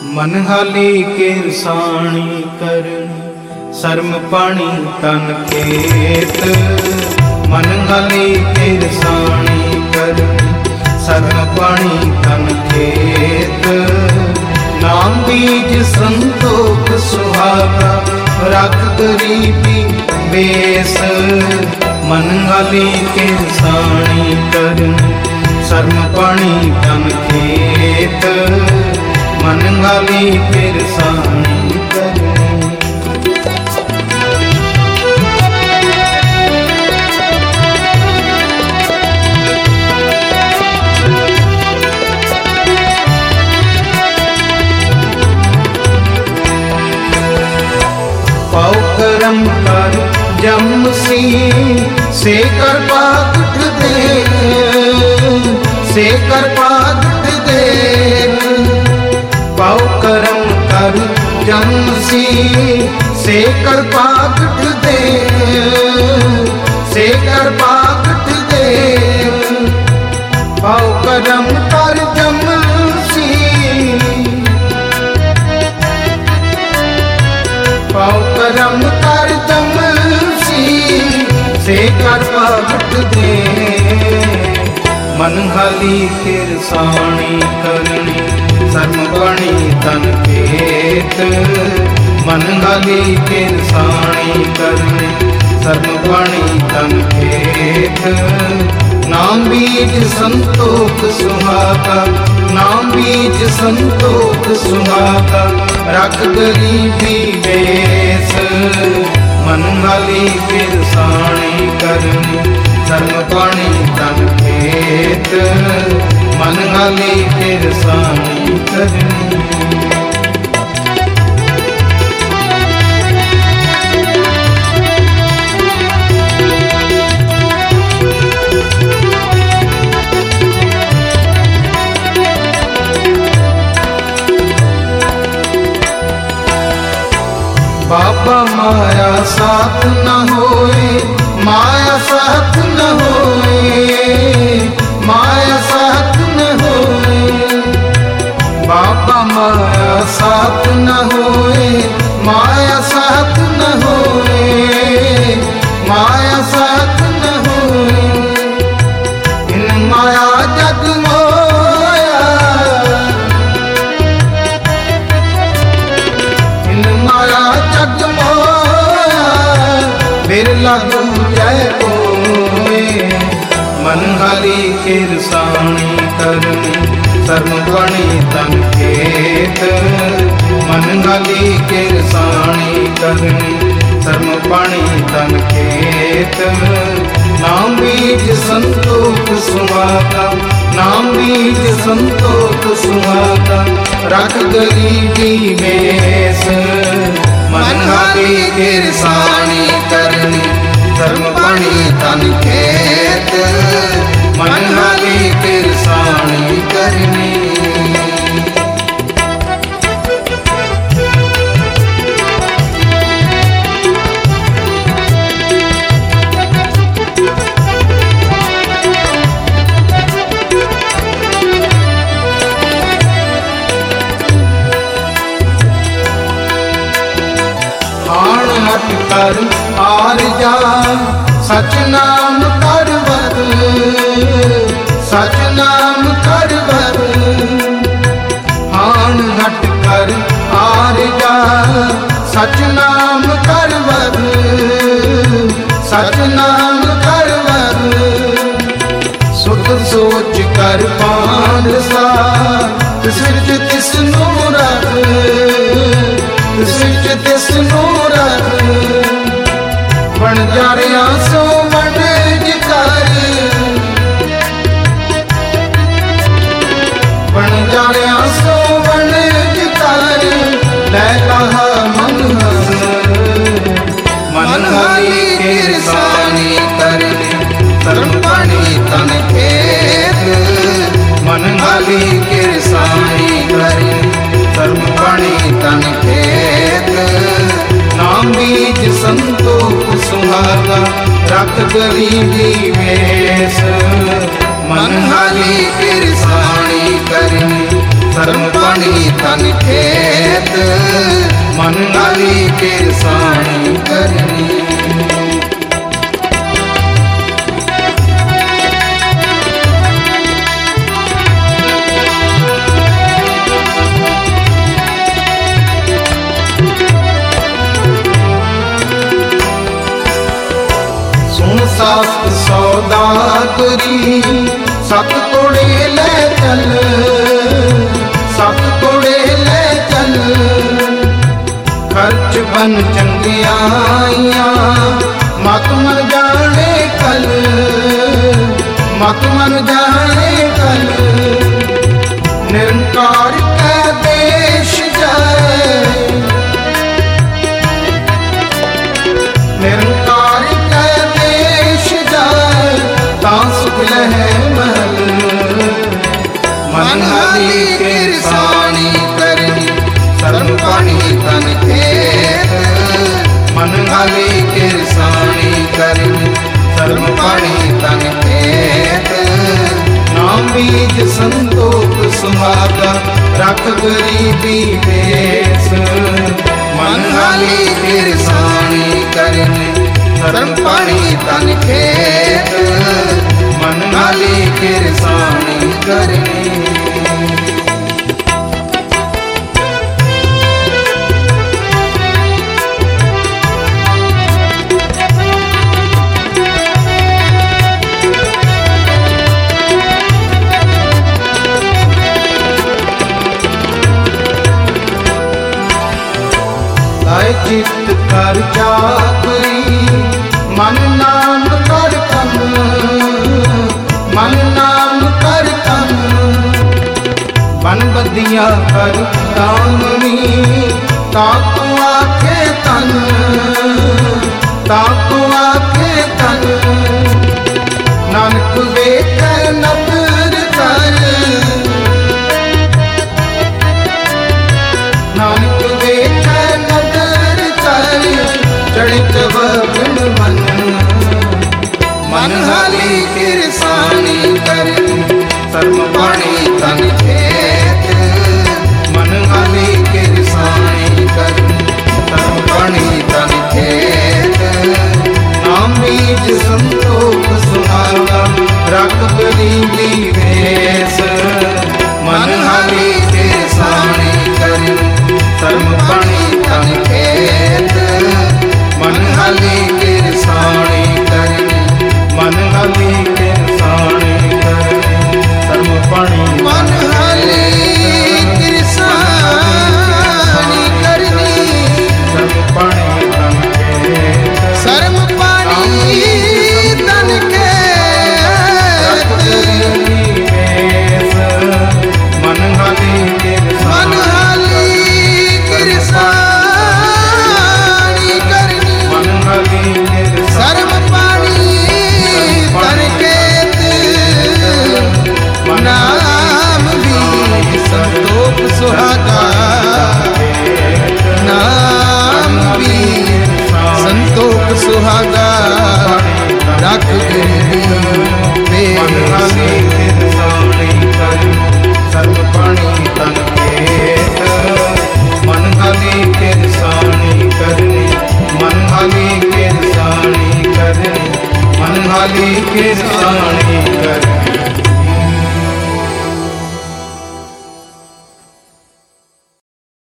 मनहाली किरसाणी करनी शर्म पानी तन खेत। मनहाली किरसाणी करनी शर्म पानी तन खेत। नाम बीज संतोख सुहागा रख गरीबी बेस। मनहाली किरसाणी करनी शर्म पानी तन खेत। मनहाली किरसाणी करनी पाओ करम कर जम सी से कर पागट दे। से कर पागट दे पाओ करम कर जम सी से कर पागट दे। से कर पागट दे पाओ करम कर जम सी। पाओ करम कर जम सी से कर पागट दे। मनहाली किरसाणी करनी शर्म पानी तन खेत। मनहाली किरसाणी करनी शर्म पानी तन खेत। नाम बीज संतोख सुहागा नाम बीज संतोख सुहागा रख गरीबी बेस। मनहाली किरसाणी करनी शर्म पानी तन खेत। मनहाली किरसाणी करनी बाबा माया साथ न होए। माया साथ न होए। माया साथ न होए। बाबा माया साथ न होए। माया साथ न होए। माया साथ न होए। इन माया जग मोया। इन माया जग मोया बिरला जय कोए। मनहाली किरसाणी करनी शर्म पानी तन खेत। मनहाली किरसाणी करनी शर्म पानी तन खेत। नाम बीज संतोख सुहागा नाम बीज संतोख सुहागा रख गरीबी बेस। मनहाली किरसाणी करनी शर्म पानी तन खेत। मनहाली किरसाणी करनी हट कर आर जा सच नाम कर वर। सच नाम कर वर हान हट कर आर जा सच नाम कर वर। सच नाम कर वर सुख सोच कर पान सा। सिच तिसनू रख सिच तिसनू रख। बन जारिया सो बन जिकर। बन जारिया सो बन जिकर लै कहा मन। मनहाली किरसाणी करनी शर्म पानी तन खेत। मनहाली किरसाणी करनी शर्म पानी तन खेत। नाम बीज संतोख सुहागा रख गरीबी बेस। मनहाली किरसाणी करनी शर्म पानी तन खेत। मन हाली किरसानी करनी। सात सौदागरी सत तोड़े ले चल, सत तोड़े ले चल। खर्च बन चंगियाइयां मत मन जाने कल, मत मन जाने कल। निरंकार के देश जाए, निरंकार सुख लहे महल। मन हाली किरसानी करनी सर्व पानी तन खेत। मन हाली किरसानी करनी सर्व पानी तन खेत। नाम बीज संतोख सुहागा रख गरीबी बेस। मन हाली किरसानी करनी सर्व पानी तन खेत। मन हाली किरसानी करनी। लाए चित्त कर चाकरी मन नाम कर कम, मन नाम कर कम। बन बदिया कर दामनी ताकू आखे तन, ताकू आखे तन। नानक वेख नदर कर, नानक वेख नदर कर। चढ़ित वगन मन, मन हाली किरसानी करनी सर्व पानी